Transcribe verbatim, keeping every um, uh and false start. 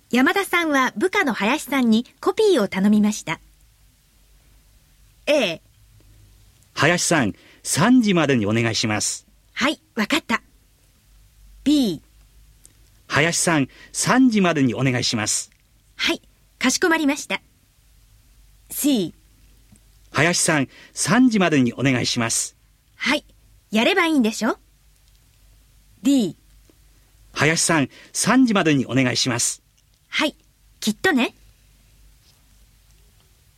山田さんは部下の林さんにコピーを頼みました。A、 林さん、さんじまでにお願いします。 はい、わかった。B、 林さん、さんじまでにお願いします。 はい、かしこまりました。C、 林さん、さんじまでにお願いします。 はい、やればいいんでしょ。D、 林さん、さんじまでにお願いします。 はい、きっとね。